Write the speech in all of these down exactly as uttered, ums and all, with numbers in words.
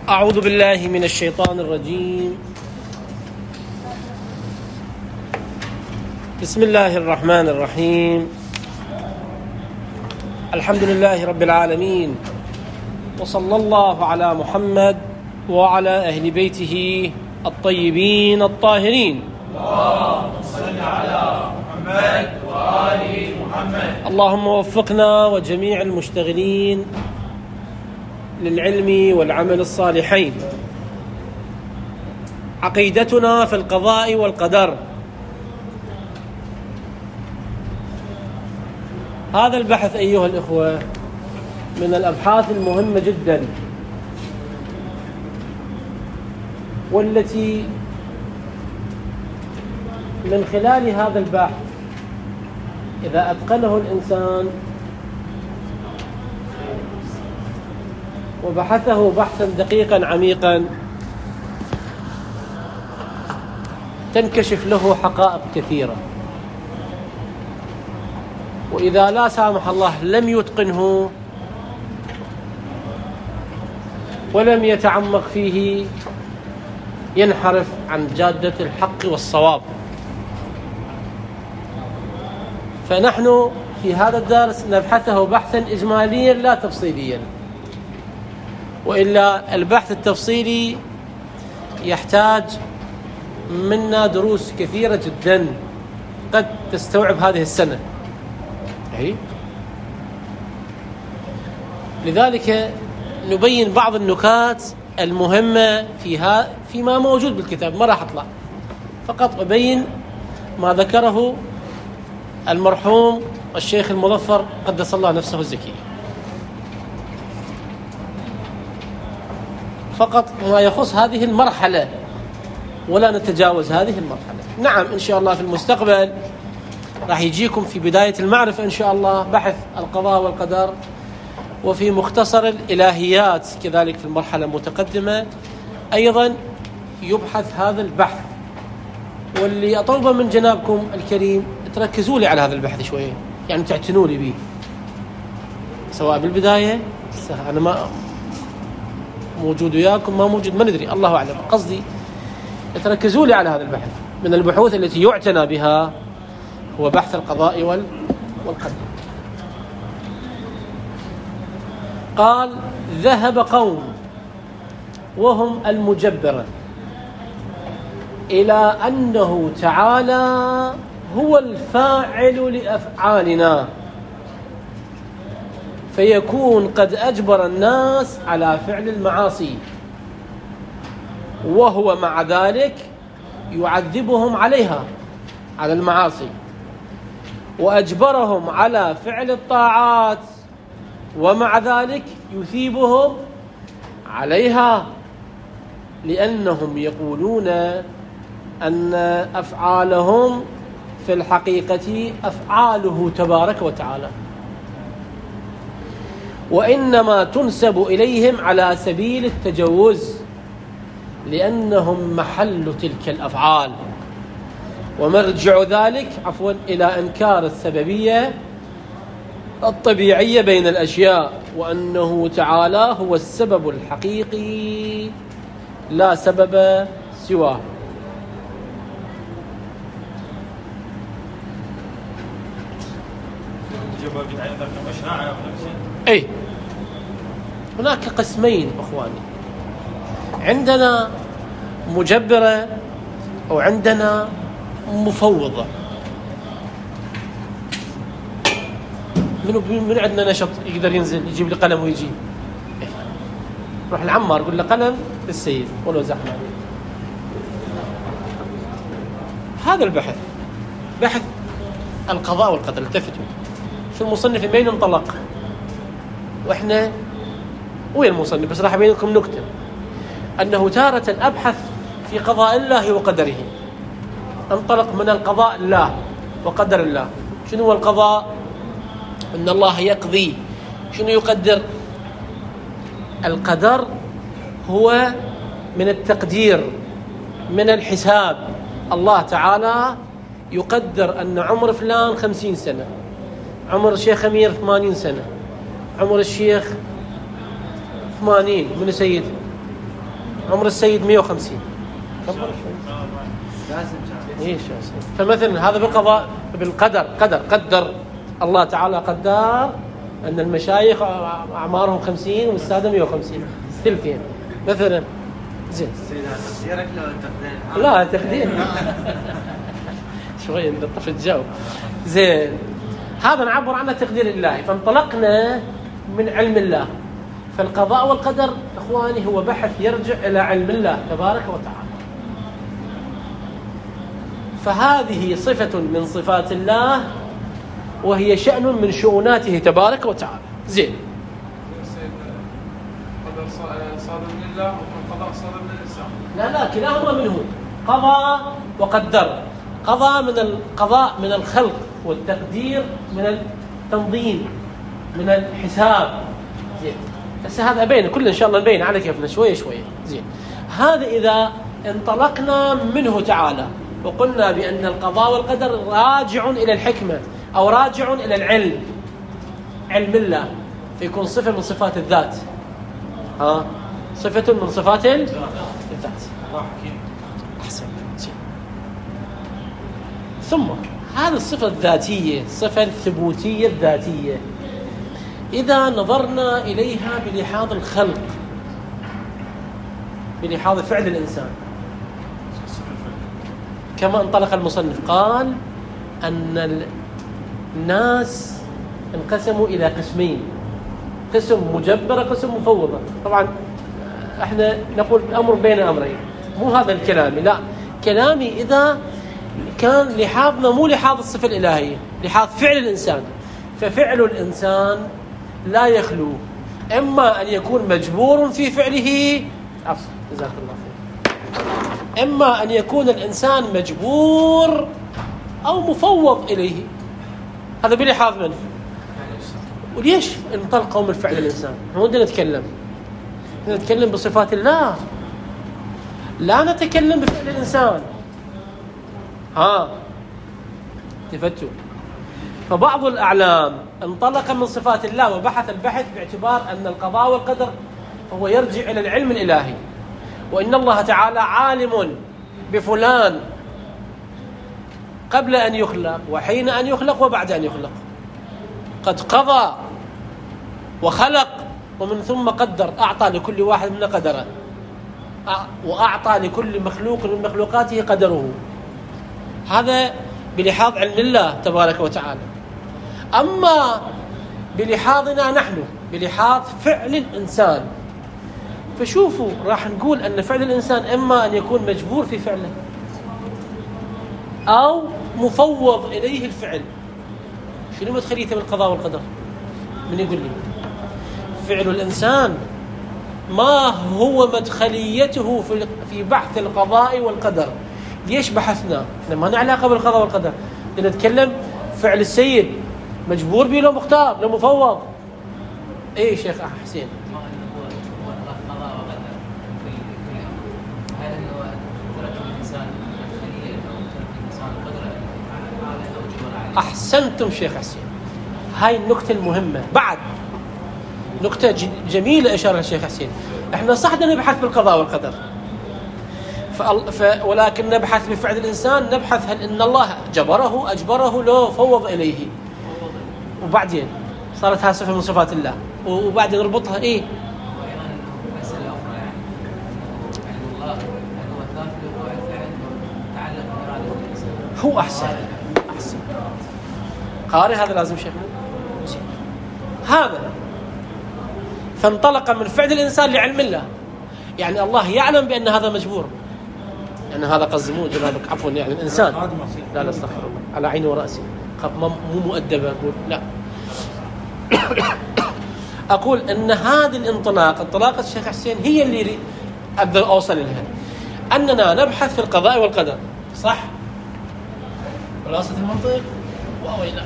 أعوذ بالله من الشيطان الرجيم. بسم الله الرحمن الرحيم. الحمد لله رب العالمين، وصلى الله على محمد وعلى أهل بيته الطيبين الطاهرين. اللهم صل على محمد وآل محمد. اللهم وفقنا وجميع المشتغلين للعلم والعمل الصالحين. عقيدتنا في القضاء والقدر. هذا البحث أيها الإخوة من الأبحاث المهمة جدا، والتي من خلال هذا البحث إذا أتقنه الإنسان وبحثه بحثا دقيقا عميقا تنكشف له حقائق كثيرة، وإذا لا سامح الله لم يتقنه ولم يتعمق فيه ينحرف عن جادة الحق والصواب. فنحن في هذا الدرس نبحثه بحثا إجماليا لا تفصيليا، وإلا البحث التفصيلي يحتاج منا دروس كثيرة جدا قد تستوعب هذه السنة. لذلك نبين بعض النكات المهمة فيها فيما موجود بالكتاب. ما راح أطلع، فقط أبين ما ذكره المرحوم الشيخ المظفر قدس الله نفسه الزكي، فقط ما يخص هذه المرحلة ولا نتجاوز هذه المرحلة. نعم إن شاء الله في المستقبل راح يجيكم في بداية المعرفة إن شاء الله بحث القضاء والقدر، وفي مختصر الإلهيات كذلك في المرحلة المتقدمة أيضا يبحث هذا البحث. واللي أطلبه من جنابكم الكريم تركزوا لي على هذا البحث شوية، يعني تعتنوا لي به سواء بالبداية. أنا ما موجود وياكم ما موجود ما ندري، الله أعلم. قصدي تركزوا لي على هذا البحث. من البحوث التي يعتنى بها هو بحث القضاء والقدر. قال: ذهب قوم وهم المجبرة إلى أنه تعالى هو الفاعل لأفعالنا، فيكون قد أجبر الناس على فعل المعاصي، وهو مع ذلك يعذبهم عليها على المعاصي، وأجبرهم على فعل الطاعات، ومع ذلك يثيبهم عليها، لأنهم يقولون أن أفعالهم في الحقيقة أفعاله تبارك وتعالى، وإنما تنسب إليهم على سبيل التجوز، لأنهم محل تلك الأفعال، ومرجع ذلك عفوا إلى إنكار السببية الطبيعية بين الأشياء، وأنه تعالى هو السبب الحقيقي لا سبب سواه. أي هناك قسمين أخواني، عندنا مجبرة وعندنا مفوضة. منو من عندنا نشط يقدر ينزل يجيب لي قلم ويجي؟ إيه. روح العمار قول له قلم للسيد ولو زحمة. هذا البحث بحث القضاء والقدر. التفتوا في المصنف من بين انطلق، واحنا وين المصنف، بس راح ابين لكم نكته انه تارة ابحث في قضاء الله وقدره. انطلق من القضاء الله وقدر الله. شنو هو القضاء؟ ان الله يقضي. شنو يقدر؟ القدر هو من التقدير، من الحساب. الله تعالى يقدر ان عمر فلان خمسين سنة، عمر الشيخ أمير ثمانين سنة، عمر الشيخ ثمانين. من سيد عمر السيد مئة وخمسين. ايش فمثلا هذا بالقضاء بالقدر قدر قدر الله تعالى قدر ان المشايخ اعمارهم خمسين والساده مئة وخمسين ثلثين مثلا. زين تقديرك لو تقدير لا تقدير شوي نلطف الجو. زين هذا نعبر عنه تقدير الله. فانطلقنا من علم الله. فالقضاء والقدر اخواني هو بحث يرجع الى علم الله تبارك وتعالى. فهذه صفة من صفات الله وهي شأن من شؤوناته تبارك وتعالى. زين القدر صادر من الله والقضاء صادر من الإنسان. لا لا كلاهما منه. قضى وقدر. قضى من القضاء من الخلق والتقدير من التنظيم من الحساب. زين بس هذا بين كل إن شاء الله نبين على كيفنا شوية شوية. زين هذا إذا انطلقنا منه تعالى وقلنا بأن القضاء والقدر راجع إلى الحكمة أو راجع إلى العلم علم الله فيكون صفة من صفات الذات. ها صفة من صفات الذات. أحسن. ثم هذه الصفة الذاتية الصفة الثبوتية الذاتية إذا نظرنا إليها بلحاظ الخلق بلحاظ فعل الإنسان كما انطلق المصنف قال أن الناس انقسموا إلى قسمين قسم مجبرة قسم مفوضة. طبعا احنا نقول الأمر بين أمرين مو هذا الكلام لا كلامي إذا كان لحاظنا مو لحاظ الصفة الإلهية لحاظ فعل الإنسان. ففعل الإنسان لا يخلو إما أن يكون مجبور في فعله عفوا جزاك الله خير إما أن يكون الإنسان مجبور أو مفوض إليه. هذا بلحاظ منه. وليش انطلقوا من فعل الإنسان؟ نحن بدنا نتكلم نتكلم بصفات الله لا نتكلم بفعل الإنسان. ها تفتوا. فبعض الأعلام انطلق من صفات الله وبحث البحث باعتبار أن القضاء والقدر هو يرجع إلى العلم الإلهي وإن الله تعالى عالم بفلان قبل أن يخلق وحين أن يخلق وبعد أن يخلق. قد قضى وخلق ومن ثم قدر أعطى لكل واحد من قدره وأعطى لكل مخلوق من مخلوقاته قدره. هذا بلحاظ علم الله تبارك وتعالى. أما بلحاظنا نحن بلحاظ فعل الإنسان فشوفوا راح نقول أن فعل الإنسان إما أن يكون مجبور في فعله أو مفوض إليه الفعل. شنو مدخليته بالقضاء والقدر؟ من يقول لي فعل الإنسان ما هو مدخليته في في بحث القضاء والقدر؟ ليش بحثنا؟ احنا ما لنا علاقة بالقضاء والقدر. نتكلم فعل السيد مجبور به لو مختار لو مفوض. ايه شيخ حسين أحسنتم شيخ حسين. هاي النكتة المهمة. بعد نكتة جميلة أشار الشيخ حسين. احنا صح بدنا نبحث بالقضاء والقدر ف... ولكن نبحث بفعل الإنسان نبحث هل إن الله جبره أجبره لو فوض إليه وبعدين صارت هذه صفة من صفات الله وبعدين نربطها إيه هو أحسن أحسن قارئ هذا لازم شيخنا هذا. فانطلق من فعل الإنسان لعلم الله يعني الله يعلم بأن هذا مجبور يعني هذا قصدي مو جنابك عفوا يعني الإنسان لا لا استغفر الله على عيني ورأسي مو مؤدبة أقول لا أقول أن هذا الانطلاق انطلاقة الشيخ حسين هي اللي أقدر أوصل لها أننا نبحث في القضاء والقدر صح خلاصة المنطق وأويلا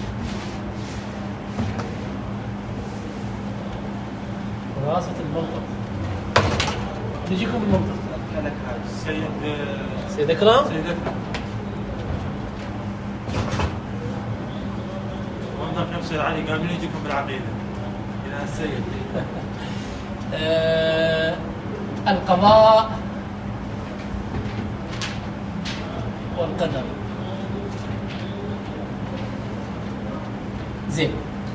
خلاصة المنطق نجيكم بالمنطق سيد سيد أكرم سيد أكرم موظف نفس العلي قال من يجيكم بالعقيدة إلى السيد القضاء والقدر. زين،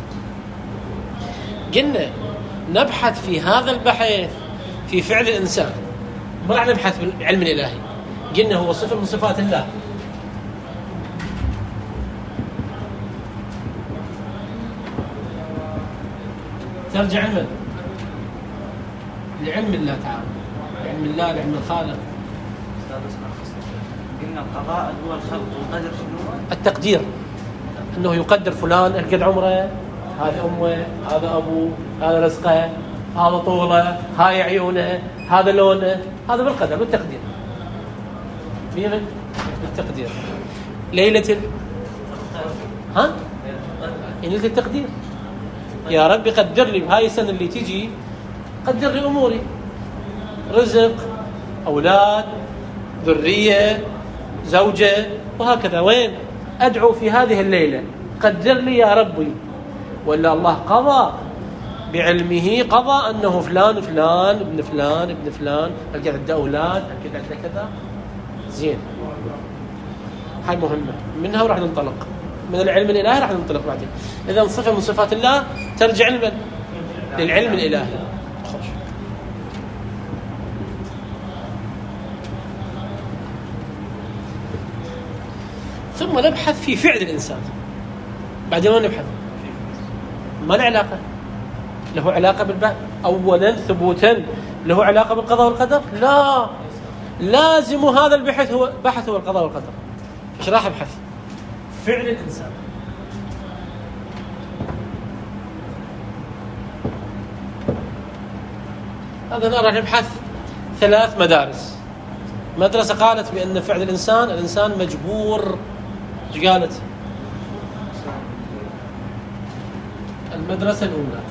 قلنا نبحث في هذا البحث في فعل الإنسان، ما راح نبحث بالعلم الإلهي. قلنا هو صفة من صفات الله. ترجع علما لعلم الله تعالى، علم الله، لعلم الخالق. قلنا القضاء هو الخلق والقدر شنو؟ التقدير، انه يقدر فلان قد عمره، هذا امه، هذا ابوه، هذا رزقه، هذا طوله، هاي عيونه، هذا لونه، هذا بالقدر بالتقدير. مين بالتقدير؟ ليلة ال... ها؟ ليلة التقدير. يا رب قدر لي بهاي السنة اللي تجي، قدر لي اموري، رزق، اولاد، ذرية، زوجة، وهكذا. وين ادعو في هذه الليلة؟ قدر لي يا ربي. ولا الله قضى بعلمه، قضى انه فلان فلان ابن فلان ابن فلان القى عنده اولاد، القى عنده كذا. زين، هاي مهمة، منها وراح ننطلق من العلم الالهي، راح ننطلق بعدين. اذا صفة من صفات الله ترجع لمن؟ للعلم الالهي. خوش. ثم نبحث في فعل الانسان. بعدين ما نبحث، ما له علاقة، له علاقة بالبحث. اولا ثبوتا له علاقة بالقضاء والقدر؟ لا، لازم هذا البحث هو بحث هو القضاء والقدر. ايش راح ابحث؟ فعل الانسان. هذا راح نبحث ثلاث مدارس. مدرسة قالت بأن فعل الإنسان، الإنسان مجبور. ايش قالت؟ المدرسة الأولى.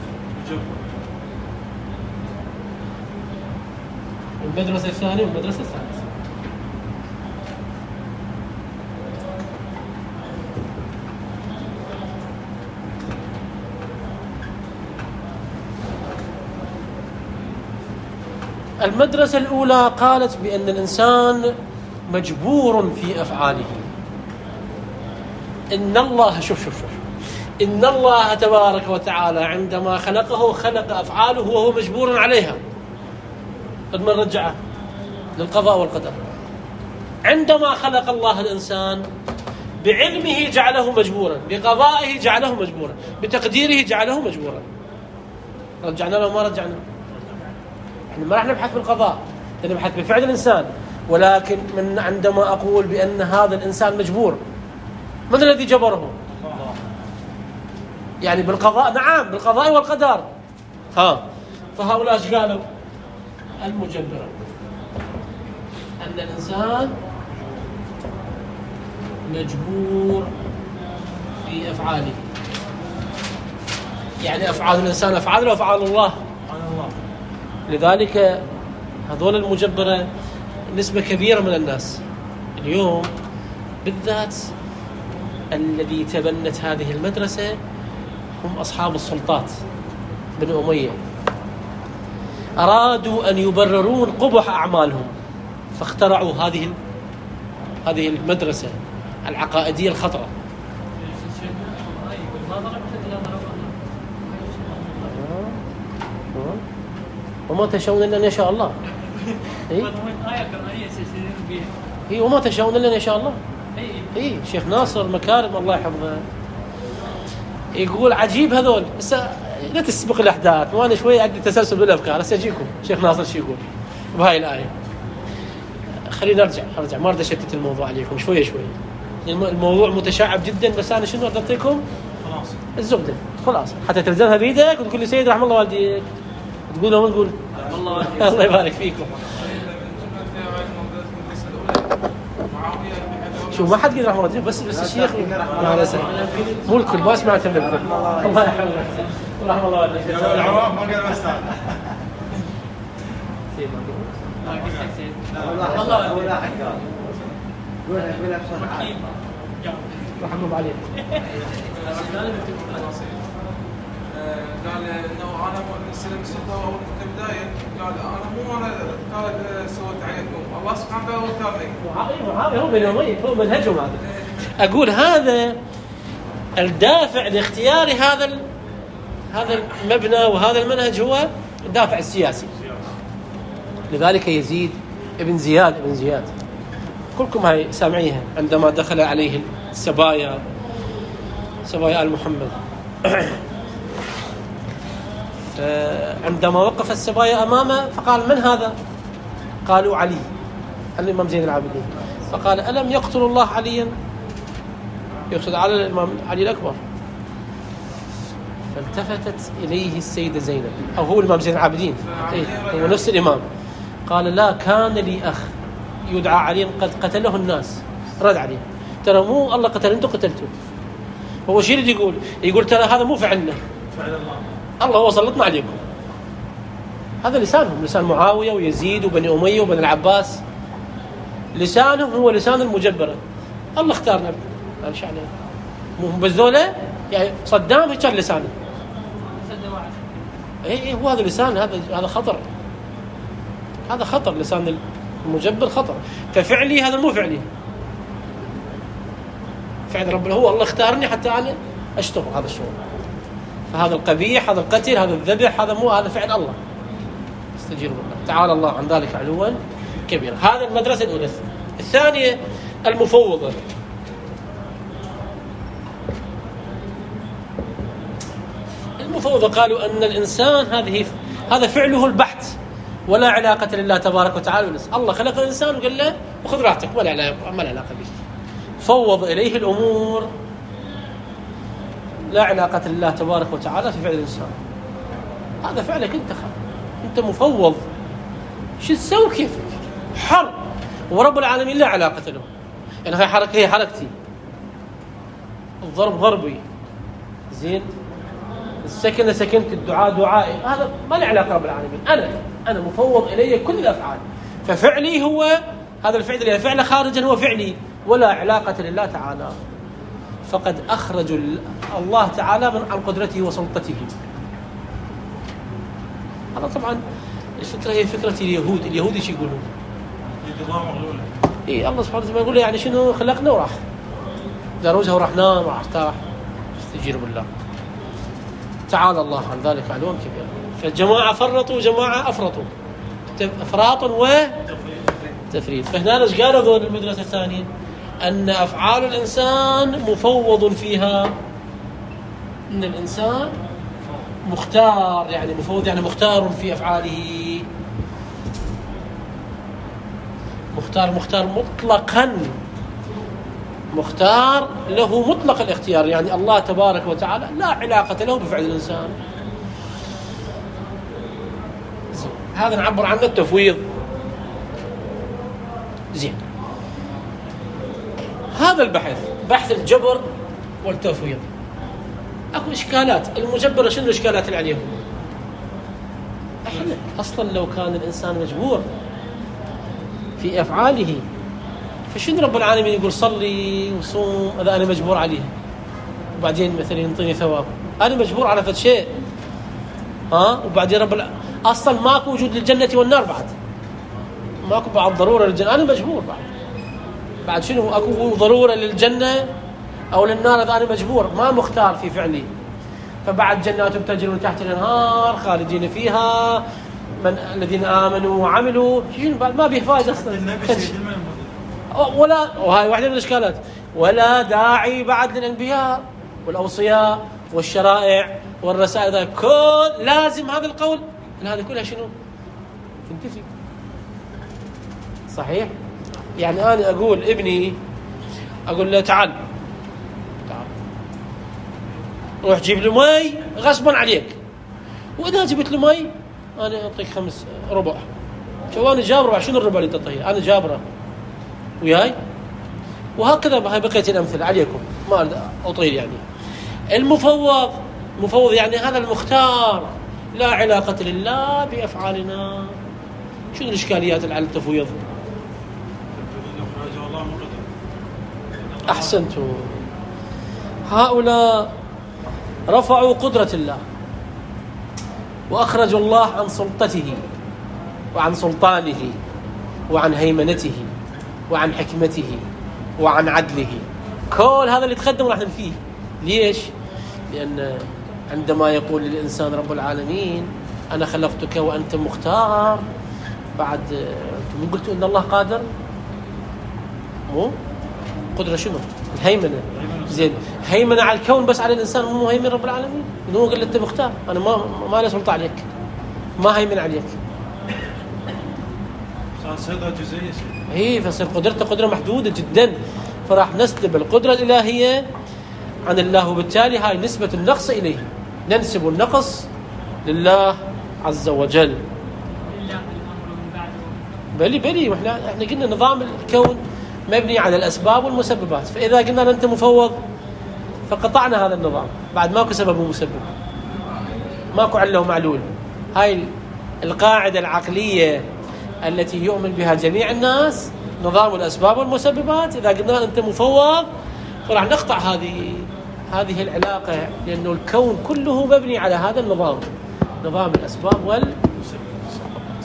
المدرسة الثانية والمدرسة الثالثة. المدرسة الأولى قالت بأن الإنسان مجبور في أفعاله. إن الله، شوف شوف شوف إن الله تبارك وتعالى عندما خلقه خلق أفعاله وهو مجبور عليها. قد ما رجعه للقضاء والقدر. عندما خلق الله الإنسان بعلمه جعله مجبورا، بقضائه جعله مجبورا، بتقديره جعله مجبورا. رجعنا له ما رجعنا؟ احنا ما راح نبحث بالقضاء، نبحث بفعل الإنسان. ولكن من عندما أقول بأن هذا الإنسان مجبور، من الذي جبره؟ يعني بالقضاء، نعم بالقضاء والقدر. ها، فهؤلاء ايش قالوا؟ المجبرة، أن الإنسان مجبور في أفعاله. يعني أفعال الإنسان أفعال وأفعال الله. لذلك هذول المجبرة نسبة كبيرة من الناس اليوم، بالذات الذي تبنت هذه المدرسة هم أصحاب السلطات بن أمية. أرادوا أن يبررون قبح أعمالهم، فاخترعوا هذه هذه المدرسة العقائدية الخطرة. وما تشاءون إلا أن يشاء الله. إيه؟ إيه، وما تشاءون إلا أن يشاء الله. إيه، شيخ ناصر مكارم الله يحفظه يقول عجيب هذول. هسه لا تسبق الأحداث، وأنا شوي عندي تسلسل بالأفكار. هسه أجيكم شيخ ناصر شو يقول بهاي الآية. خلينا نرجع أرجع ما أريد أشتت الموضوع عليكم شوي شوي. الموضوع متشعب جدا، بس أنا شنو أريد أعطيكم؟ الزبدة خلاص، حتى تلزمها بيدك وتقول لي سيد رحم الله والديك، تقول لهم تقول الله يبارك فيكم. شو ما حد قدر رحمه الله، بس بس الشيخ لا لا مو الكل ما سمعت منه. الله يحفظك رحمه الله والديك. العوام ما قال بس والله ولا حد قال ولا ولا بصراحه رحمه عليه. قال انه انا استلم السلطه اول كبدايه، قال انا مو انا هذا سوت عليكم الله سبحانه وتعالى وكرمك. معاوية هو بن أمية هو منهجهم هذا. أقول هذا الدافع لاختيار هذا ال... هذا المبنى وهذا المنهج هو الدافع السياسي. لذلك يزيد ابن زياد ابن زياد كلكم هاي سامعيها عندما دخل عليه السبايا سبايا آل محمد عندما وقف السبايا أمامه فقال من هذا؟ قالوا علي الإمام زين العابدين. فقال ألم يقتل الله عليا؟ يقصد على الإمام علي الأكبر. فالتفتت إليه السيدة زينب أو هو الإمام زين العابدين إيه هو نفس الإمام. قال لا كان لي أخ يدعى علي قد قتله الناس. رد عليه ترى مو الله قتل أنتم قتلتوا. هو شيء اللي يقول يقول ترى هذا مو فعلنا فعل الله الله هو سلطنا عليكم. هذا لسانهم لسان معاوية ويزيد وبني أمية وبني العباس. لسانهم هو لسان المجبرة. الله اختارنا ما شاء الله مو بس ذولا يعني صدام هيك كان لسانه اي اي هو هذا لسان هذا هذا خطر هذا خطر لسان المجبر خطر. ففعلي هذا مو فعلي فعل ربنا هو الله اختارني حتى انا اشتغل هذا الشغل. فهذا القبيح هذا القتل هذا الذبح هذا مو هذا فعل الله استجيروا بالله تعالى الله عن ذلك علوا كبيرا. هذا المدرسة الأولى. الثانية المفوضة. المفوضة قالوا أن الإنسان هذه هذا فعله البحت ولا علاقة لله تبارك وتعالى. الله خلق الإنسان وقال له وخذ راحتك ولا علاقة ما له علاقة به. فوض إليه الأمور لا علاقة لله تبارك وتعالى في فعل الإنسان. هذا فعلك أنت خل. أنت مفوض شو تسوي كيفك حر ورب العالمين لا علاقة له. يعني هاي حركة هي حركتي الضرب ضربي زين السكنة سكنت الدعاء دعائي هذا ما له علاقة رب العالمين. أنا أنا مفوض إلي كل الأفعال. ففعلي هو هذا الفعل اللي فعله خارجا هو فعلي ولا علاقة لله تعالى. فقد أخرج الله تعالى من عن قدرته وسلطته. هذا طبعا الفكرة هي فكرة اليهود. اليهود ايش يقولون؟ الله مغلولة. إيه الله سبحانه وتعالى يقول يعني شنو خلقنا وراح دروجها وراح نام وراح ارتاح استجير بالله. تعالى الله عن ذلك علوم كبير. فالجماعة فرطوا وجماعة أفرطوا إفراط وتفريط. فهنا ايش قالوا ذول المدرسة الثانية؟ أن أفعال الإنسان مفوض فيها. أن الإنسان مختار يعني مفوض يعني مختار في أفعاله. مختار مختار مطلقا مختار له مطلق الاختيار. يعني الله تبارك وتعالى لا علاقة له بفعل الإنسان. هذا نعبر عنه التفويض. زين هذا البحث بحث الجبر والتفويض. اكو اشكالات. المجبر شنو الاشكالات اللي عليهم؟ احنا اصلا لو كان الانسان مجبور في افعاله فشنو رب العالمين يقول صلي وصوم اذا انا مجبور عليه وبعدين مثلا ينطيني ثواب؟ انا مجبور على فد شيء ها وبعدين رب الع... اصلا ماكو وجود للجنه والنار بعد ماكو بعد ضروره للجنه. انا مجبور بعد بعد شنو اكو ضروره للجنه او للنار اذا انا مجبور ما مختار في فعلي. فبعد جنات تجري من تحت الانهار خالدين فيها من الذين امنوا وعملوا شنو بعد ما به فائده اصلا ولا. وهاي واحده من الاشكالات. ولا داعي بعد للانبياء والاوصياء والشرائع والرسائل كل لازم هذا القول هذا كلها شنو تنتفي. صحيح. يعني انا اقول ابني اقول له تعال تعال روح جيب لي مي غصبا عليك واذا جبت لي مي انا اعطيك خمس ربع. شو انا جابره شنو الربع اللي تعطيه انا جابره وياي. وهكذا هاي بقيه الامثله عليكم ما اطيل. يعني المفوض مفوض يعني هذا المختار لا علاقه لله بافعالنا. شنو الاشكاليات اللي على التفويض؟ أحسنتم. هؤلاء رفعوا قدرة الله وأخرجوا الله عن سلطته وعن سلطانه وعن هيمنته وعن حكمته وعن عدله. كل هذا اللي تقدم راح ننفيه. ليش؟ لأن عندما يقول للإنسان رب العالمين أنا خلقتك وأنت مختار، بعد أنتم من قلتوا إن الله قادر؟ مو قدرة شنو؟ الهيمنة. زين، هيمنة على الكون بس على الإنسان مو هيمن رب العالمين؟ إنه هو قال أنت مختار، أنا ما ما لي سلطة عليك، ما هيمن عليك. صار سيطرة جزئية. هي فصير قدرته قدرة محدودة جدا، فراح نسلب القدرة الإلهية عن الله، وبالتالي هاي نسبة النقص إليه، ننسب النقص لله عز وجل. بلي بلي واحنا احنا قلنا نظام الكون مبني على الأسباب والمسببات، فإذا قلنا أنت مفوض فقطعنا هذا النظام، بعد ماكو سبب ومسبب، ماكو علة ومعلول. هاي القاعدة العقلية التي يؤمن بها جميع الناس، نظام الأسباب والمسببات. إذا قلنا أنت مفوض فراح نقطع هذه هذه العلاقة، لأنه الكون كله مبني على هذا النظام، نظام الأسباب والمسببات.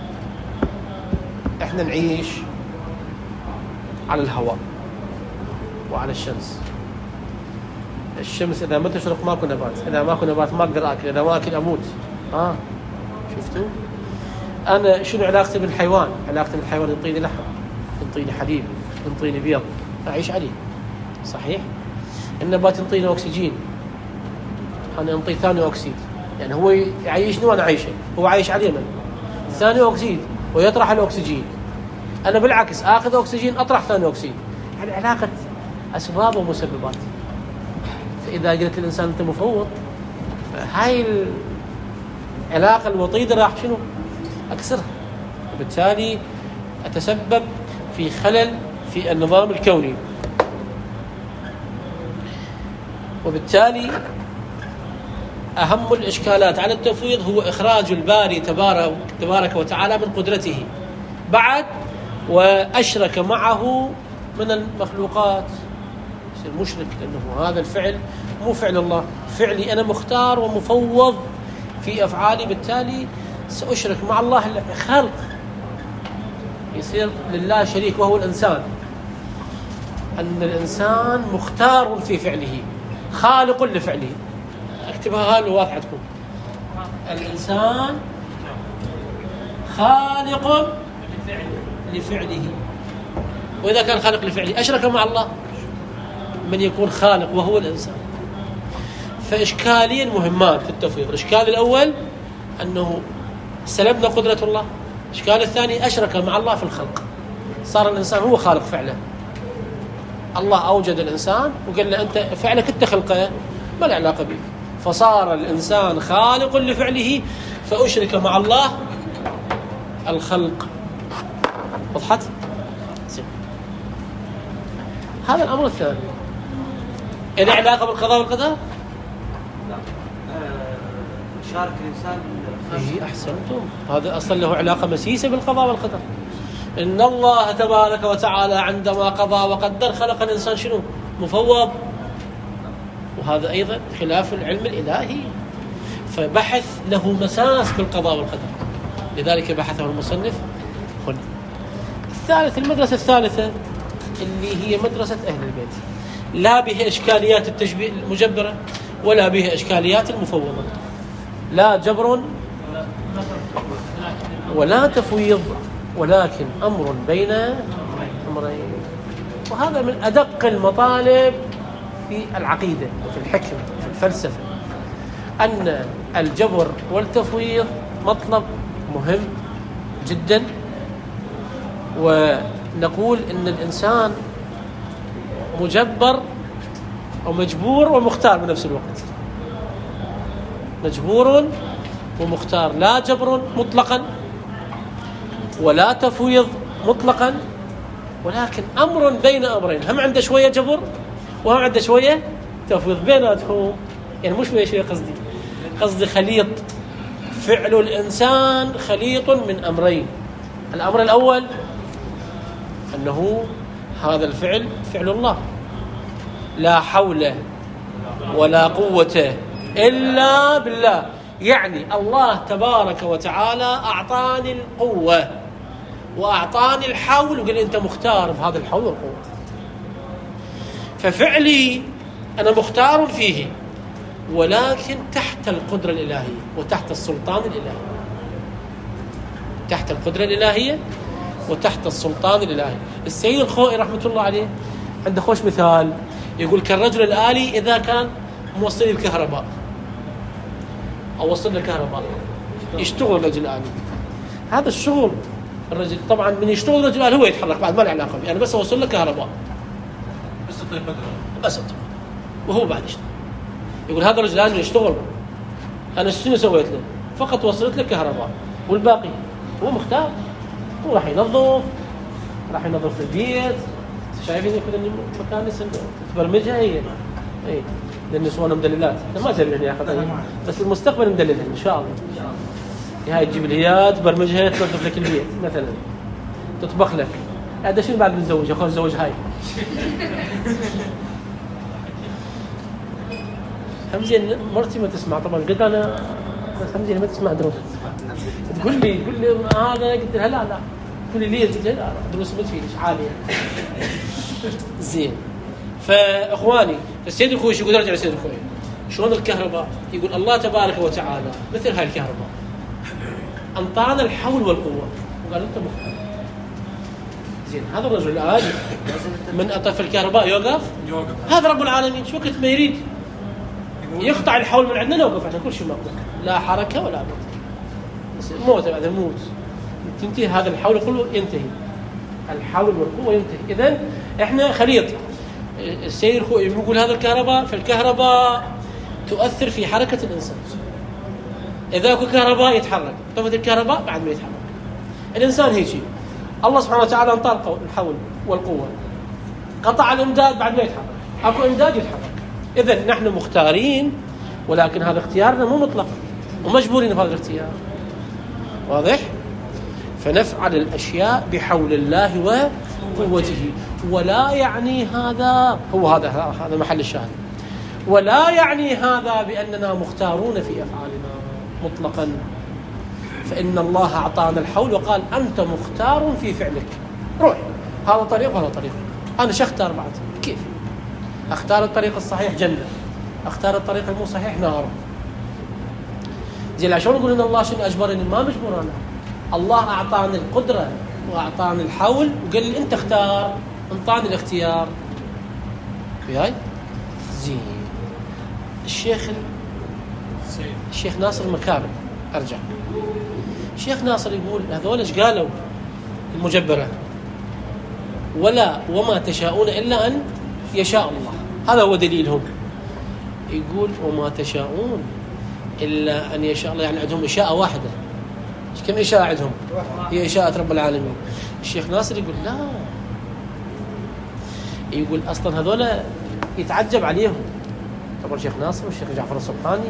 احنا نعيش على الهواء وعلى الشمس. الشمس إذا ما تشرق ماكو نبات، إذا ماكو نبات ما أقدر أكل، إذا ما أكل أموت. آه شفتوا؟ أنا شنو علاقتي بالحيوان؟ علاقتي بالحيوان ينطيني لحم، ينطيني حليب، ينطيني بيض، أعيش عليه، صحيح؟ النبات ينطيني أكسجين، أنا أنطي ثاني أكسيد، يعني هو يعيشني وأنا عايشه، هو عايش عليه من ثاني أكسيد ويطرح الأكسجين، أنا بالعكس آخذ أكسجين أطرح ثاني أكسيد. يعني علاقة أسباب ومسببات. فإذا قلت الإنسان أنت مفوض، هاي العلاقة الوطيدة راح شنو؟ أكسرها، وبالتالي أتسبب في خلل في النظام الكوني. وبالتالي أهم الإشكالات على التفويض هو إخراج الباري تبارك وتعالى من قدرته بعد وأشرك معه من المخلوقات، يصير مشرك، لأنه هذا الفعل مو فعل الله، فعلي أنا مختار ومفوض في أفعالي، بالتالي سأشرك مع الله الخلق، يصير لله شريك وهو الإنسان. أن الإنسان مختار في فعله، خالق لفعله. اكتبها هالو واضحة تكون. الإنسان خالق لفعله، وإذا كان خالق لفعله أشرك مع الله من يكون خالق وهو الإنسان. فإشكالين مهمان في التفويض. الإشكال الأول أنه سلبنا قدرة الله، الإشكال الثاني أشرك مع الله في الخلق، صار الإنسان هو خالق فعله. الله أوجد الإنسان وقال له أنت فعلك أنت خلقه، ما له علاقة بك، فصار الإنسان خالق لفعله فأشرك مع الله الخلق. وضحت؟ هذا الأمر الثاني. إلى علاقة بالقضاء والقدر؟ لا. شارك الإنسان. إيه أحسنتم، هذا أصلا له علاقة مسيسة بالقضاء والقدر. إن الله تبارك وتعالى عندما قضى وقدر خلق الإنسان شنو؟ مفوض، وهذا أيضا خلاف العلم الإلهي، فبحث له مساس بالقضاء والقدر، لذلك بحثه المصنف هنا. الثالث، المدرسة الثالثة اللي هي مدرسة أهل البيت، لا بها إشكاليات التشبيه المجبرة ولا بها إشكاليات المفوضة، لا جبر ولا تفويض، ولكن أمر بين أمرين. وهذا من أدق المطالب في العقيدة وفي الحكم وفي الفلسفة، أن الجبر والتفويض مطلب مهم جدا. ونقول إن الإنسان مجبر ومجبور ومختار بنفس الوقت، مجبور ومختار، لا جبر مطلقا ولا تفويض مطلقا، ولكن أمر بين أمرين، هم عنده شوية جبر وهم عنده شوية تفويض بيناتهم، يعني مش شوية شوية، قصدي قصدي خليط. فعل الإنسان خليط من أمرين. الأمر الأول أنه هذا الفعل فعل الله، لا حول ولا قوة إلا بالله، يعني الله تبارك وتعالى أعطاني القوة وأعطاني الحول وقال أنت مختار بهذا الحول والقوة، ففعلي أنا مختار فيه، ولكن تحت القدرة الإلهية وتحت السلطان الإلهي، تحت القدرة الإلهية وتحت السلطان الإلهي. السيد الخوئي رحمة الله عليه عنده خوش مثال، يقول كالرجل الآلي إذا كان موصل الكهرباء أو وصل الكهرباء يشتغل الرجل الآلي، هذا الشغل الرجل طبعا من يشتغل الرجل الآلي هو يتحرك بعد ما له علاقة بي، أنا بس أوصل له كهرباء بس تطيب قدره بس أطيب وهو بعد يشتغل. يقول هذا الرجل الآلي يشتغل، أنا شنو سويت له؟ فقط وصلت له كهرباء، والباقي هو مختار، هو راح ينظف، راح ينظف البيت. شايفين كذا مكان تبرمجها هي اي للنسوان مدللات، ما جربنا يا اخي بس المستقبل ندللها ان شاء الله. هاي تجيب الهيات تبرمجها تنظف لك البيت مثلا، تطبخ لك. هذا شنو بعد بنزوجها؟ خذ زوج هاي همزين مرتي ما تسمع طبعا، قلت انا بس همزين ما تسمع دروس، تقول لي تقول لي هذا قلت لها لا لا، تقول لي ليه؟ قلت لها دروس ما تفيدش عاليه زين. فاخواني السيد الخوي يقول ارجع للسيد الخوي شلون الكهرباء، يقول الله تبارك وتعالى مثل هاي الكهرباء انطانا الحول والقوه وقال انت مختار. زين هذا الرجل العادي من اطف الكهرباء يوقف يوقف، هذا رب العالمين شو وقت ما يريد يقطع الحول من عندنا نوقف احنا كل شيء موقف، لا حركه ولا بطء، موت بعد الموت تنتهي هذا الحول والقوه ينتهي، الحول والقوه ينتهي. اذا احنا خليط. السيد الخوئي يقول هذا الكهرباء، فالكهرباء تؤثر في حركه الانسان، اذا اكو كهرباء يتحرك، طفت الكهرباء بعد ما يتحرك. الانسان هيجي الله سبحانه وتعالى انطلق الحول والقوه، قطع الامداد بعد ما يتحرك، اكو امداد يتحرك. اذا نحن مختارين، ولكن هذا اختيارنا مو مطلق ومجبورين بهذا الاختيار، واضح؟ فنفعل الاشياء بحول الله وقوته، ولا يعني هذا هو هذا هذا محل الشاهد، ولا يعني هذا باننا مختارون في افعالنا مطلقا، فان الله اعطانا الحول وقال انت مختار في فعلك، روح هذا طريق وهذا طريق، انا شو اختار بعد؟ كيف اختار الطريق الصحيح جنه، اختار الطريق المو صحيح نار. زين عشان نقول ان الله شنو اجبرني؟ ما مجبور انا، الله اعطاني القدره واعطاني الحول وقال لي انت اختار، انطاني الاختيار. في هاي زين. الشيخ الشيخ ناصر المكارم ارجع، الشيخ ناصر يقول هذول ايش قالوا المجبره؟ ولا وما تشاءون الا ان يشاء الله، هذا هو دليلهم. يقول وما تشاءون الا ان يشاء الله، يعني عندهم اشاءه واحده. كم اشاءه عندهم؟ هي اشاءه رب العالمين. الشيخ ناصر يقول لا، يقول اصلا هذول يتعجب عليهم. طبعا الشيخ ناصر والشيخ جعفر الصبحاني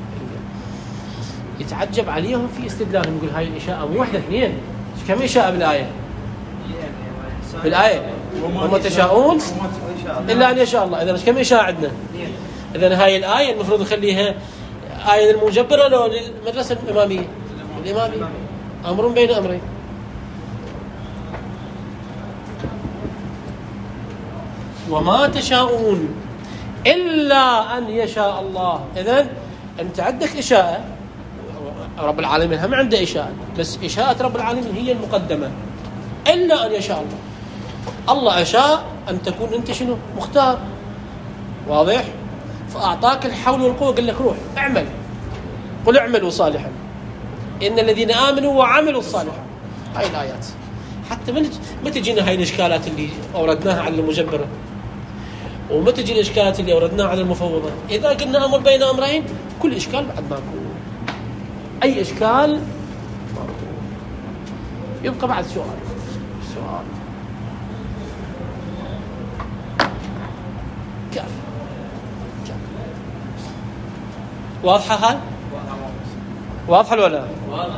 يتعجب عليهم في استدلالهم، يقول هاي الاشاءه مو واحده اثنين، كم اشاءه بالايه؟ بالايه وما تشاءون الا ان يشاء الله. اذا كم اشاءه عندنا؟ اذا هاي الايه المفروض نخليها ايه للمجبره لو للمدرسه الاماميه؟ الاماميه امر بين امرين. وما تشاءون إلا أن يشاء الله. إذن أنت عندك إشاءة، رب العالمين هم عنده إشاءة، بس إشاءة رب العالمين هي المقدمة، إلا أن يشاء الله. الله أشاء أن تكون أنت شنو؟ مختار، واضح؟ فأعطاك الحول والقوة، قال لك روح اعمل، قل اعملوا صالحا إن الذين آمنوا وعملوا الصالحات. هاي الآيات حتى ما تجينا هاي الإشكالات اللي أوردناها على المجبرة، وما تجي الإشكالات اللي أوردناها على المفوضة. إذا قلنا أمر بين أمرين كل إشكال بعد ماكو، أي إشكال ماكو، يبقى بعد سؤال. سؤال كيف؟ واضحة هاي؟ واضحة ولا؟ واضح.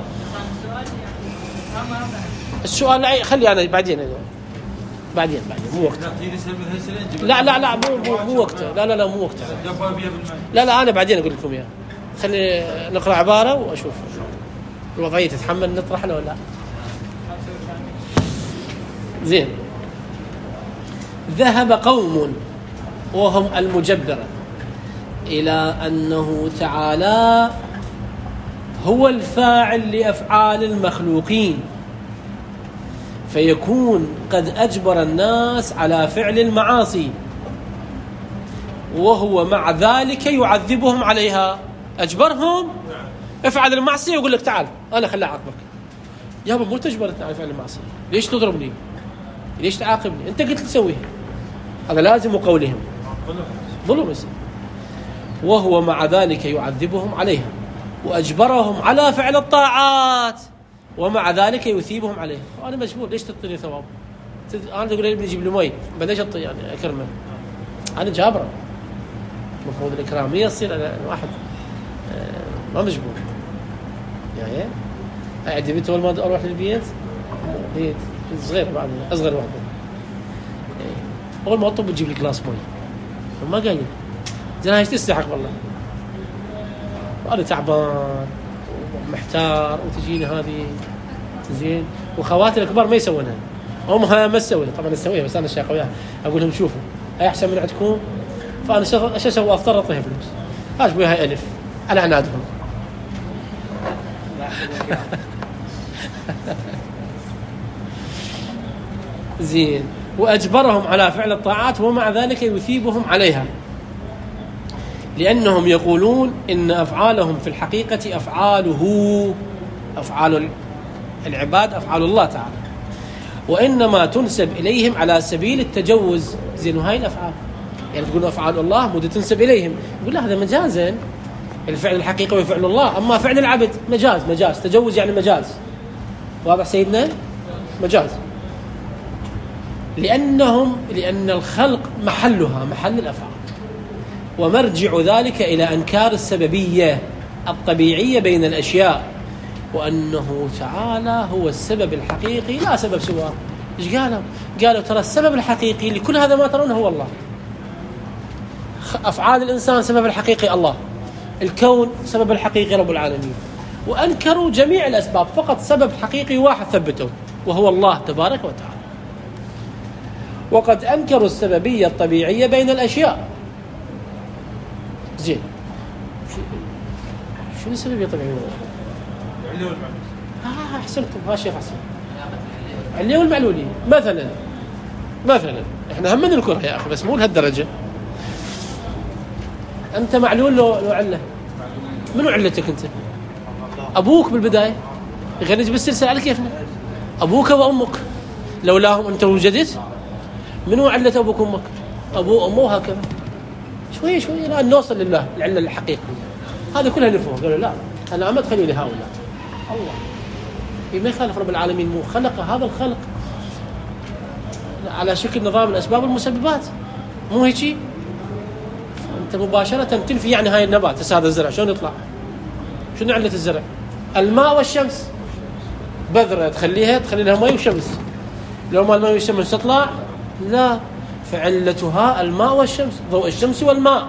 السؤال لا خلي أنا بعدين بعدين بعدين مو وقت. لا لا لا مو مو, مو وقته. لا لا لا مو وقته. لا لا أنا بعدين أقول لكم إياه. خلي نقرأ عبارة وأشوف الوضعية تتحمل نطرح له ولا لا. زين. ذهب قوم وهم المجبرة إلى أنه تعالى هو الفاعل لأفعال المخلوقين، فيكون قد أجبر الناس على فعل المعاصي، وهو مع ذلك يعذبهم عليها. أجبرهم افعل المعصية ويقول لك تعال أنا خلي أعاقبك. يا أبا مو تجبرتني على فعل المعصية، ليش تضربني؟ ليش تعاقبني؟ أنت قلت تسويها. هذا لازم قولهم ظلم يصير. وهو مع ذلك يعذبهم عليها وأجبرهم على فعل الطاعات، ومع ذلك يثيبهم عليها. وأنا مجبور، ليش تعطيني ثواب؟ أنا تقول لي ابني جيب لي مي، بديش أعطي يعني أكرمه، أنا جابره. المفروض الإكرامية تصير أنا واحد ما مجبور. يعني أعدي بنت أول ما أروح للبيت، هي صغيرة بعد أصغر واحدة، أول ما أطلب تجيب لي كلاس مي، ما قايل زين هاي تستحق والله. وأنا تعبان ومحتار وتجيني هذه زين، وخواتي الكبار ما يسوونها، أمها ما تسوي، طبعا أسويها بس أنا الشيخ وياها أقول لهم شوفوا هاي أحسن من عندكم، فأنا ايش أسوي؟ أضطر أعطيها فلوس. هاش بيها هاي ألف على عنادهم. زين. وأجبرهم على فعل الطاعات ومع ذلك يثيبهم عليها، لأنهم يقولون إن أفعالهم في الحقيقة أفعاله، أفعال العباد أفعال الله تعالى، وإنما تنسب إليهم على سبيل التجوز. زين. وهاي الأفعال يعني تقول أفعال الله مو تنسب إليهم، يقول لا هذا مجازا، الفعل الحقيقي وفعل الله، أما فعل العبد مجاز. مجاز تجوز يعني مجاز. واضح سيدنا؟ مجاز. لأنهم لأن الخلق محلها محل الأفعال، ومرجع ذلك إلى إنكار السببية الطبيعية بين الأشياء، وأنه تعالى هو السبب الحقيقي لا سبب سواه. إيش قالوا؟ قالوا ترى السبب الحقيقي لكل هذا ما ترونه هو الله. أفعال الإنسان سبب الحقيقي الله، الكون سبب الحقيقي رب العالمين، وأنكروا جميع الأسباب، فقط سبب حقيقي واحد ثبتوا وهو الله تبارك وتعالى. وقد أنكروا السببية الطبيعية بين الأشياء. زين. شو السببية الطبيعية؟ العلة والمعلول. آه أحسنتم، ها شيخ حسن. العلة والمعلولية مثلا، مثلا إحنا هم نذكرها يا أخي بس مو لهالدرجة. أنت معلول لو لو علة، منو علتك أنت؟ أبوك بالبداية، يخليك بالسلسلة على كيفنا. أبوك وأمك، لولاهم أنت وجدت. منو علة أبوك وأمك؟ أبو أمه وهكذا شوية شوية لا نوصل لله العلة الحقيقية. هذا كلها نفوه. قالوا لا أنا ما تخلي لهؤلاء الله ما يخالف رب العالمين، مو خلق هذا الخلق على شكل نظام الأسباب والمسببات، مو هيك. أنت مباشرة تنفي يعني هاي النبات هذا الزرع شلون يطلع؟ شنو علة الزرع؟ الماء والشمس. بذرة تخليها تخلي لها ماء وشمس، لو ما الماء والشمس تطلع لا، فعلتها الماء والشمس، ضوء الشمس والماء.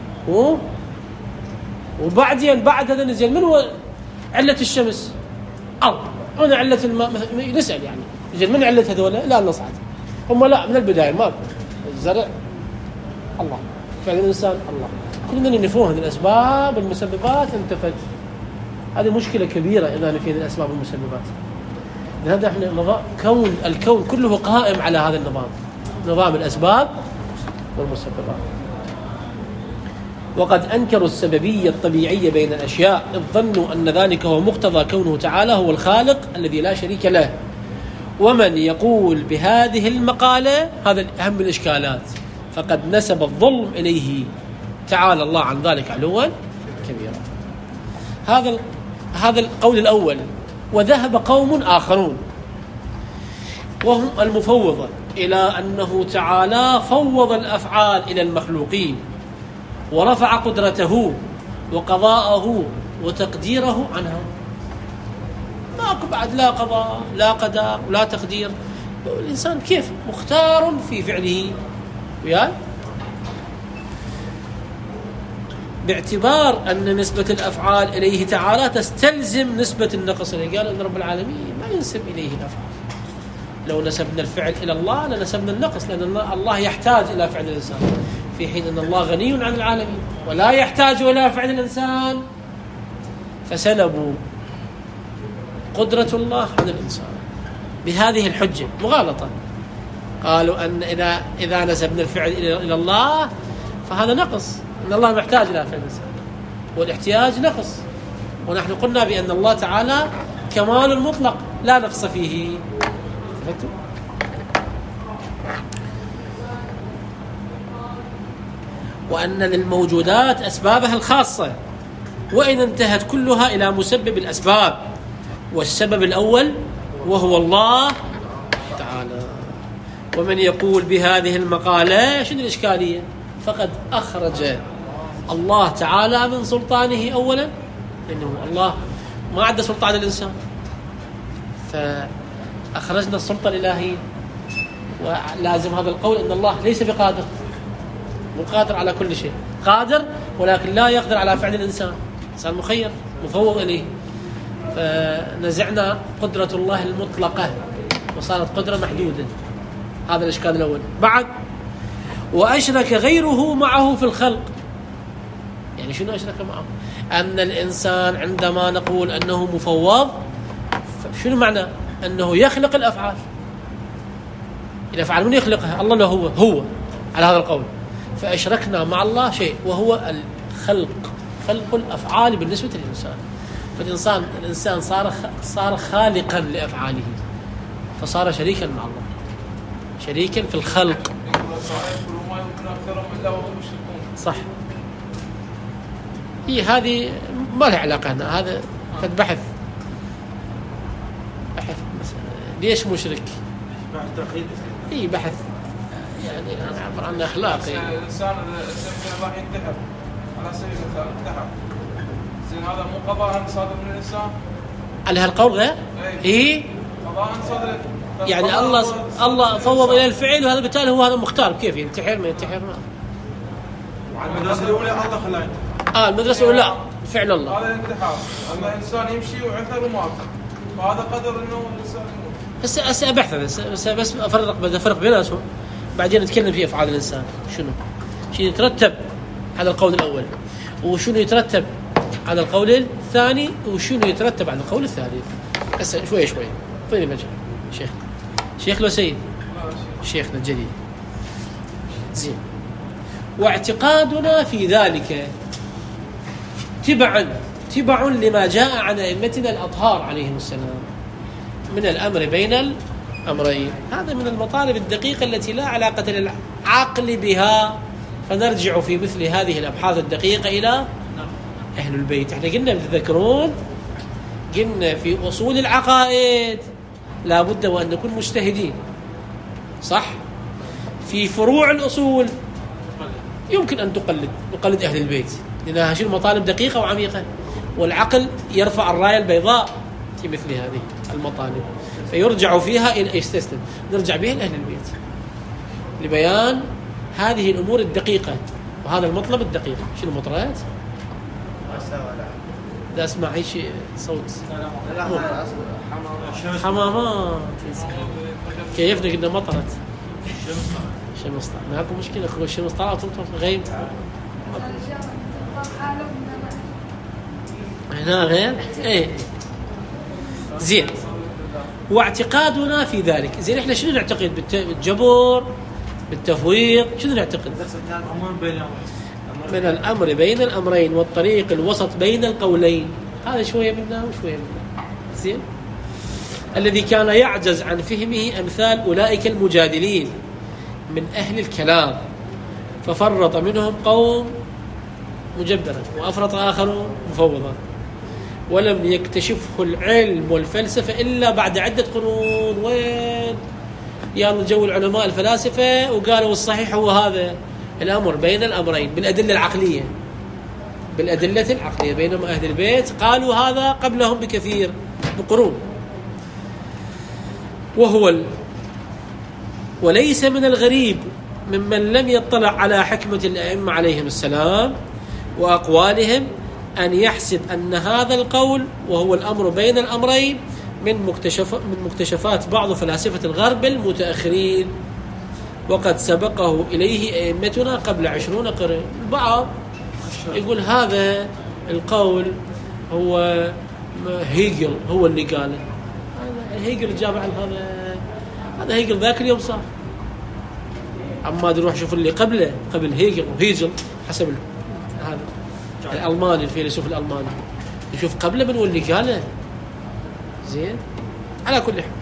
وبعدين بعد هذا نزل من هو علة الشمس؟ الله. هنا علة الماء نسأل يعني نزل من علة هذول؟ لا نصعد هم لا من البداية ما الزرع الله، فعل الإنسان الله. كلنا نفوه هذه الأسباب المسببات انتفت. هذه مشكلة كبيرة إذا نفينا الأسباب المسببات. لهذا احنا نظام كون الكون كله قائم على هذا النظام، نظام الأسباب والمسببات. وقد أنكروا السببية الطبيعية بين الأشياء، إذ ظنوا أن ذلك هو مقتضى كونه تعالى هو الخالق الذي لا شريك له. ومن يقول بهذه المقالة هذا أهم الإشكالات، فقد نسب الظلم إليه تعالى الله عن ذلك علوا كبيرا. هذا هذا القول الأول. وذهب قوم آخرون وهم المفوضة إلى أنه تعالى فوض الأفعال إلى المخلوقين، ورفع قدرته وقضاءه وتقديره عنها. ماكو بعد لا قضاء لا قدر ولا تقدير، الإنسان كيف مختار في فعله. وياي باعتبار أن نسبة الأفعال إليه تعالى تستلزم نسبة النقص إليه. قال أن رب العالمين ما ينسب إليه الأفعال. لو نسبنا الفعل إلى الله لنسبنا النقص، لأن الله يحتاج إلى فعل الإنسان، في حين أن الله غني عن العالمين ولا يحتاج إلى فعل الإنسان. فسلبوا قدرة الله عن الإنسان بهذه الحجة مغالطة. قالوا أن إذا إذا نسبنا الفعل إلى الله فهذا نقص، أن الله محتاج إلى فعل الإنسان، والاحتياج نقص، ونحن قلنا بأن الله تعالى كمال مطلق لا نقص فيه. وأن للموجودات أسبابها الخاصة وإن انتهت كلها إلى مسبب الأسباب، والسبب الأول وهو الله تعالى. ومن يقول بهذه المقالة شنو الإشكالية؟ فقد أخرج الله تعالى من سلطانه أولا، لأنه الله ما عنده سلطان الإنسان، فأخرجنا السلطة الإلهية. ولازم هذا القول أن الله ليس بقادر، مو قادر على كل شيء، قادر ولكن لا يقدر على فعل الإنسان، إنسان مخير مفوض إليه. فنزعنا قدرة الله المطلقة وصارت قدرة محدودة. هذا الإشكال الأول. بعد وأشرك غيره معه في الخلق. يعني شنو أشرك معه؟ أن الإنسان عندما نقول أنه مفوض، شنو معنى؟ أنه يخلق الأفعال. الأفعال من يخلقها؟ الله. له هو هو على هذا القول. فأشركنا مع الله شيء وهو الخلق، خلق الأفعال بالنسبة للإنسان. فالإنسان الإنسان صار صار خالقا لأفعاله، فصار شريكا مع الله، شريكا في الخلق. صح. هي هذه ما لها علاقة هنا، هذا قد بحث بحث ليش مشرك؟ بحث تقييد. اي بحث يعني انا اعبر عن اخلاقي. الانسان اذا راح ينتحر على سبيل المثال انتحر، زين هذا مو قضاء صادر من الانسان؟ على هالقول غير؟ اي قضاء صادر يعني الله الله فوض الى الفعل، وهذا بالتالي هو هذا مختار كيف ينتحر ما ينتحر. ما وعلى المدرسة الأولى الله خلاه ينتحر. اه المدرسة الأولى لا فعل الله. هذا الانتحار، أما الإنسان يمشي وعثر ومات، فهذا قدر إنه الإنسان يموت. بس هسه بحث بس بس بس افرق بدي افرق بيناتهم، بعدين نتكلم في افعال الانسان شنو شنو يترتب على القول الاول، وشنو يترتب على القول الثاني، وشنو يترتب على القول الثالث. هسه شوي شوي طيب مجال شيخ شيخ لو سيد شيخنا الجليل. زين. واعتقادنا في ذلك تبعا تبع لما جاء عن ائمتنا الاطهار عليهم السلام من الأمر بين الأمرين. هذا من المطالب الدقيقة التي لا علاقة للعقل بها، فنرجع في مثل هذه الأبحاث الدقيقة إلى أهل البيت. احنا قلنا تذكرون قلنا في أصول العقائد لا بد وأن نكون مجتهدين، صح؟ في فروع الأصول يمكن أن تقلد نقلد أهل البيت، لأنها شيء مطالب دقيقة وعميقة، والعقل يرفع الراية البيضاء في مثل هذه المطالب، فيرجع فيها إلى يستسلم نرجع بها لأهل البيت لبيان هذه الأمور الدقيقة وهذا المطلب الدقيق. شنو المطلبات؟ لا أسمع أي شيء صوت حمامات. كيف قلنا مطرت الشمس طلعت، ما عندكم مشكلة خلوا الشمس طلعت غيم هنا غير ايه. زين. واعتقادنا في ذلك. زين احنا شنو نعتقد؟ بالجبر، بالتفويض، شنو نعتقد؟ من الأمر بين الأمرين والطريق الوسط بين القولين. هذا شوية منا وشوية منا. زين. الذي كان يعجز عن فهمه أمثال أولئك المجادلين من أهل الكلام، ففرط منهم قوم مجبرا وأفرط آخر مفوضا، ولم يكتشفه العلم والفلسفة إلا بعد عدة قرون. وين يلا جو العلماء الفلاسفة وقالوا الصحيح هو هذا الأمر بين الأمرين بالأدلة العقلية، بالأدلة العقلية، بينما أهل البيت قالوا هذا قبلهم بكثير بقرون. وهو ال... وليس من الغريب ممن لم يطلع على حكمة الأئمة عليهم السلام وأقوالهم أن يحسب أن هذا القول وهو الأمر بين الأمرين من مكتشف من مكتشفات بعض فلاسفة الغرب المتأخرين، وقد سبقه إليه أئمتنا قبل عشرون قرن. البعض يقول هذا القول هو هيجل هو اللي قاله، هيجل جاب عن هذا هذا هيجل ذاك اليوم صار. أما تروح شوف اللي قبله قبل هيجل وهيجل حسب هذا الألماني الفيلسوف الألماني، نشوف قبله من هو اللي قاله. زين، على كل حال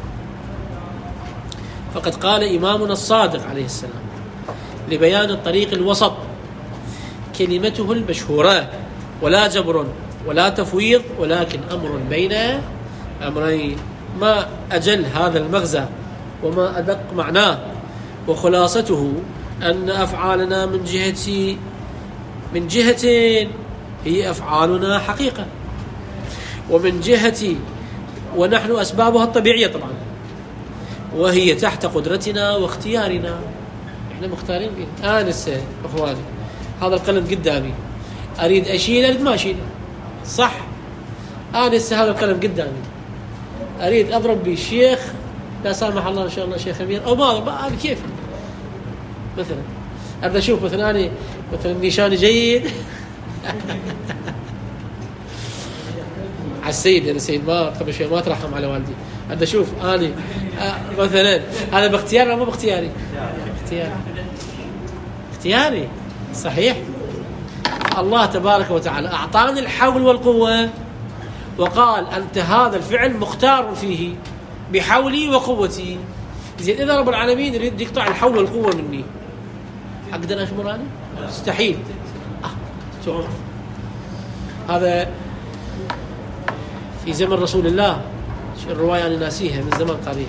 فقد قال إمامنا الصادق عليه السلام لبيان الطريق الوسط كلمته المشهورة: ولا جبر ولا تفويض ولكن أمر بين أمرين. ما أجل هذا المغزى وما أدق معناه، وخلاصته أن أفعالنا من جهة من جهة هي أفعالنا حقيقة، ومن جهة ونحن أسبابها الطبيعية طبعا، وهي تحت قدرتنا واختيارنا. إحنا مختارين بيه. أنا السيد أخواني هذا القلم قدامي، أريد أشيله أريد ما أشيله، صح؟ أنا هذا القلم قدامي أريد أضرب به الشيخ لا سامح الله إن شاء الله شيخ أمير أو ما أضرب كيف مثلا. أبدأ أشوف مثلا أنا مثلا نيشاني جيد على السيد، أنا السيد ما قبل شوي ما ترحم على والدي. أبدأ أشوف أنا مثلا هذا باختياري ولا ما باختياري؟ اختياري اختياري صحيح. الله تبارك وتعالى أعطاني الحول والقوة وقال أنت هذا الفعل مختار فيه بحولي وقوتي. زين، إذا رب العالمين يريد يقطع الحول والقوة مني أقدر أشمر أنا؟ مستحيل. آه. توقف. هذا في زمن رسول الله، الرواية أنا ناسيها من زمان قاريها،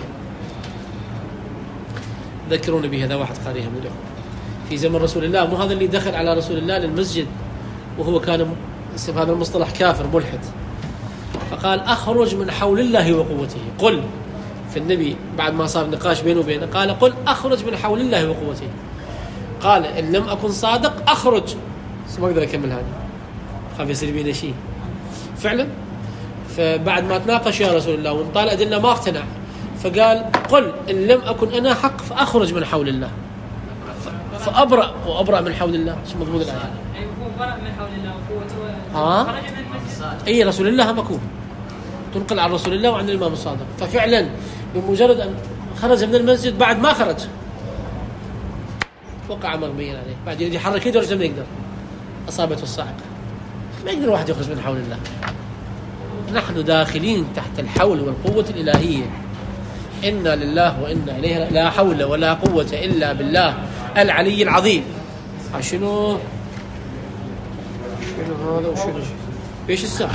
ذكروني بها، هذا واحد قاريها من الأخوة. في زمن رسول الله، مو هذا اللي دخل على رسول الله للمسجد وهو كان اسم هذا المصطلح كافر ملحد، فقال أخرج من حول الله وقوته. قل في النبي بعد ما صار نقاش بينه وبينه قال قل أخرج من حول الله وقوته. قال إن لم أكن صادق أخرج، بس ما أقدر أكمل هذا خاف يصير بينا شيء فعلا. فبعد ما تناقش يا رسول الله ونطال أدلة ما اقتنع، فقال قل إن لم أكن أنا حق فأخرج من حول الله، فأبرأ وأبرأ من حول الله. شو مضمون الآية؟ برأ من حول الله وقوته ها؟ أي رسول الله مكون تنقل عن رسول الله وعن الإمام الصادق. ففعلا بمجرد أن خرج من المسجد بعد ما خرج وقع مغميا عليه، بعد يريد يحرك يده ورجل ما يقدر، أصابته الصاعقة. ما يقدر واحد يخرج من حول الله. نحن داخلين تحت الحول والقوة الإلهية. إنا لله وإنا إليه، لا حول ولا قوة إلا بالله العلي العظيم. شنو شنو هذا وشنو ايش الساعة؟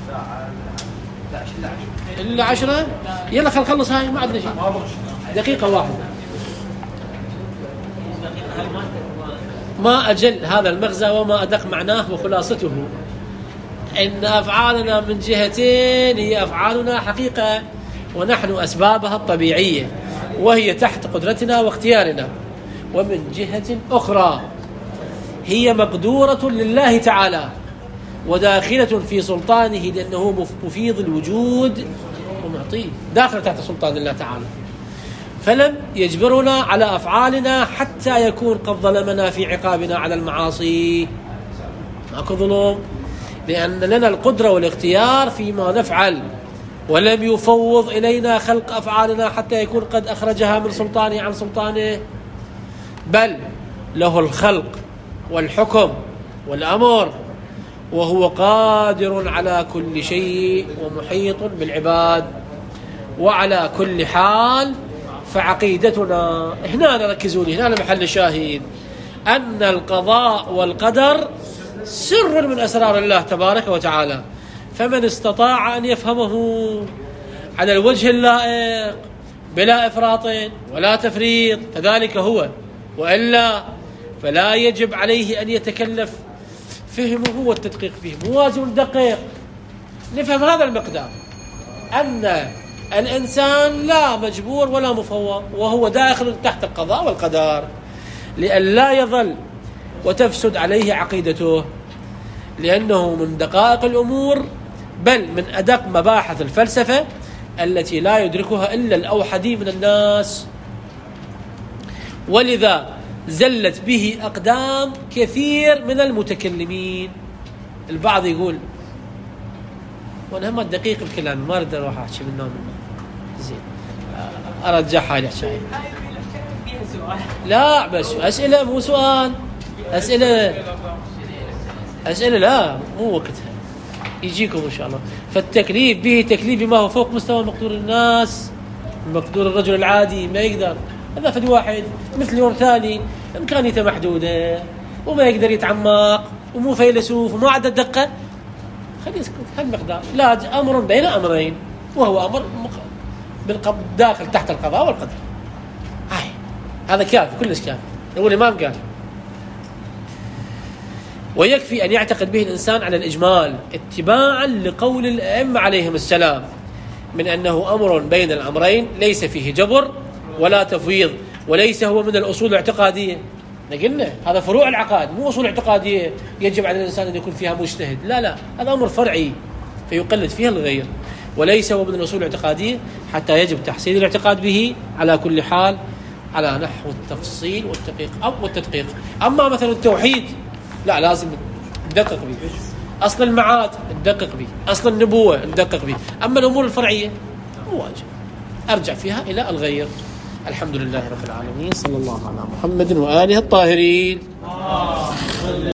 إلا عشرة. يلا خل خلص هاي ما عندنا شيء، دقيقة واحدة. ما أجل هذا المغزى وما أدق معناه، وخلاصته إن أفعالنا من جهتين هي أفعالنا حقيقة، ونحن أسبابها الطبيعية وهي تحت قدرتنا واختيارنا، ومن جهة أخرى هي مقدورة لله تعالى وداخلة في سلطانه، لأنه مفيض الوجود ومعطيه، داخل تحت سلطان الله تعالى. فلم يجبرنا على أفعالنا حتى يكون قد ظلمنا في عقابنا على المعاصي. ماكو ظلم، لأن لنا القدرة والاختيار فيما نفعل، ولم يفوض إلينا خلق أفعالنا حتى يكون قد أخرجها من سلطانه عن سلطانه، بل له الخلق والحكم والأمر، وهو قادر على كل شيء ومحيط بالعباد. وعلى كل حال فعقيدتنا هنا نركزوا لي، هنا محل الشاهد، أن القضاء والقدر سر من أسرار الله تبارك وتعالى، فمن استطاع أن يفهمه على الوجه اللائق بلا إفراط ولا تفريط فذلك هو، وإلا فلا يجب عليه أن يتكلف فهمه والتدقيق فيه. مو واجب ندقق، نفهم هذا المقدار، أن الإنسان لا مجبور ولا مفوض، وهو داخل تحت القضاء والقدر، لئلا يظل وتفسد عليه عقيدته. لأنه من دقائق الأمور، بل من أدق مباحث الفلسفة التي لا يدركها إلا الأوحدي من الناس، ولذا زلت به أقدام كثير من المتكلمين. البعض يقول، وأنا هم دقيق الكلام ما أريد أروح أحكي منهم زين، أرجع حالي أحكي. لا بس أسئلة مو سؤال، أسئلة أسئلة لا مو وقتها، يجيكم إن شاء الله. فالتكليف به تكليف بما هو فوق مستوى مقدور الناس، مقدور الرجل العادي ما يقدر. هذا فد واحد مثل يوم ثاني إمكانيته محدودة وما يقدر يتعمق ومو فيلسوف وما عنده دقة، خليه يسكت هالمقدار. لا، أمر بين أمرين، وهو أمر بالقبض داخل تحت القضاء والقدر. هاي هذا كافي، كلش كافي. يقول الإمام قال: ويكفي أن يعتقد به الإنسان على الإجمال اتباعا لقول الأئمة عليهم السلام من أنه أمر بين الأمرين ليس فيه جبر ولا تفويض، وليس هو من الأصول الاعتقادية. قلنا هذا فروع العقائد، مو أصول اعتقادية يجب على الإنسان أن يكون فيها مجتهد، لا لا، هذا أمر فرعي فيقلد فيها الغير، وليس هو من الأصول الاعتقادية حتى يجب تحصيل الاعتقاد به على كل حال على نحو التفصيل والتدقيق أو والتدقيق. أما مثلا التوحيد لا، لازم ندقق به. أصل المعاد ندقق به، أصل النبوة ندقق به. أما الأمور الفرعية مو واجب، أرجع فيها إلى الغير. الحمد لله رب العالمين، صلى الله على محمد وآله الطاهرين.